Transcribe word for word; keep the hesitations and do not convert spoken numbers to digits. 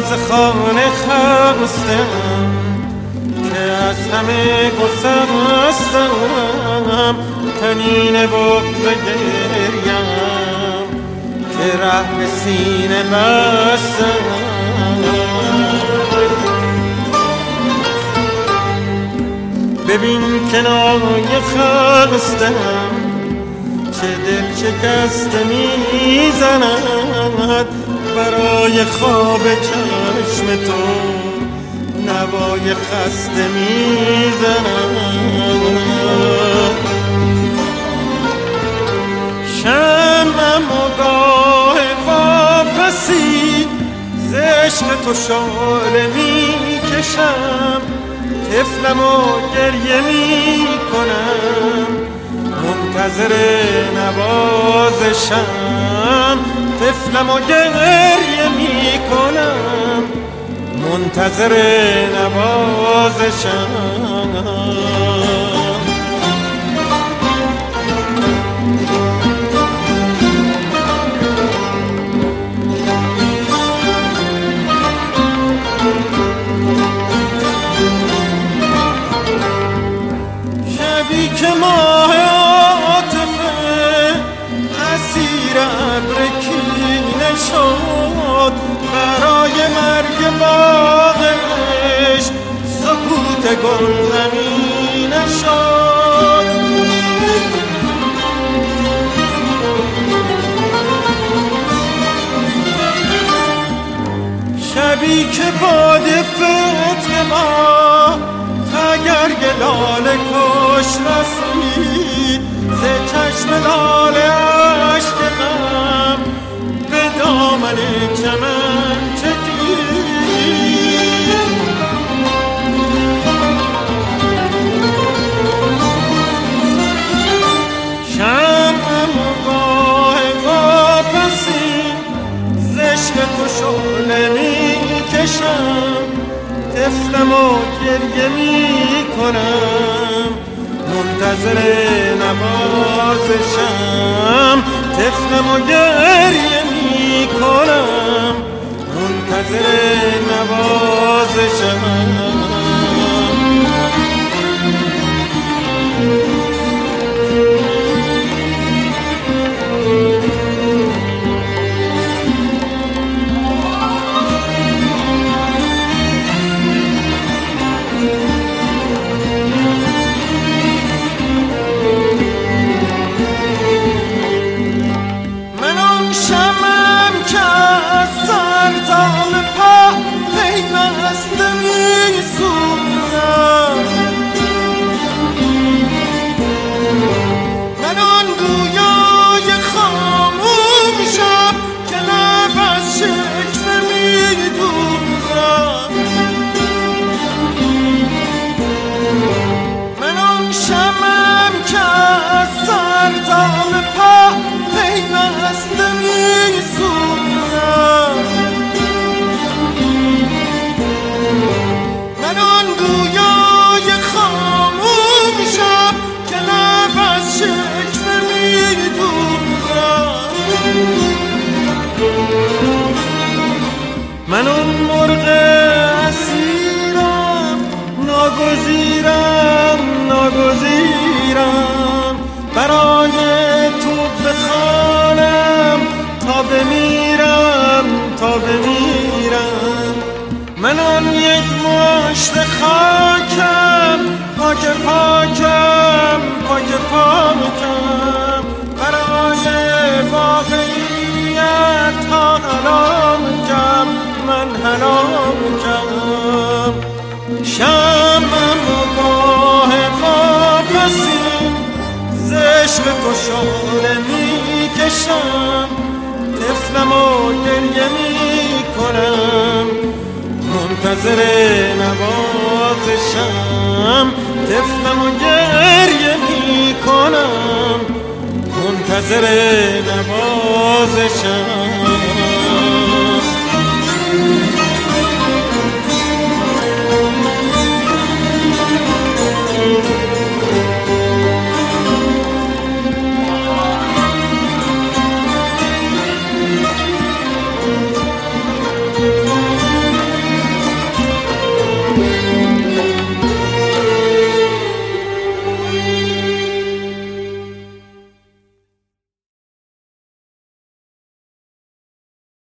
باز خانه خستم که از همه گسستم، تنین بغض گریم که ره به سینه بستم. ببین کنایه خستم چه دل شکسته میزند، برای خواب چشم تو نوای خسته میزند. شمعم و گاه واپسی ز عشق تو شعله میکشم، طفلم و گریه میکنم منتظر نوازشم. طفلم و گریه میکنم منتظر نوازشم. شبی که ماه عاطفه اسیر ابر کینه شد، برای مرگ باغ عشق سکوت گل زمینه شد. شبی که باد فتنه ما تگرگ لاله کش رسید، ز چشم لاله عشق غم به دامن چمن چکید. شمعم و گاه واپسی ز عشق تو شعله میکشم، طفلم و گریه میکنم منتظر نوازشم. طفلم و گریه میکنم منتظر نوازشم. من اون مرغ اسیرم، ناگزیرم ناگزیرم، برای تو بخوانم تا بمیرم تا بمیرم. من اون یک مشت خاکم، پاک پاکم پاک پاکم، برای واقعیت تا حلام کم من حلام کم. شمعم و گاه واپسی ز عشق تو شعله میکشم، طفلم و گریه میکنم منتظر نوازشم. طفلم و گریه میکنم منتظر نوازشم.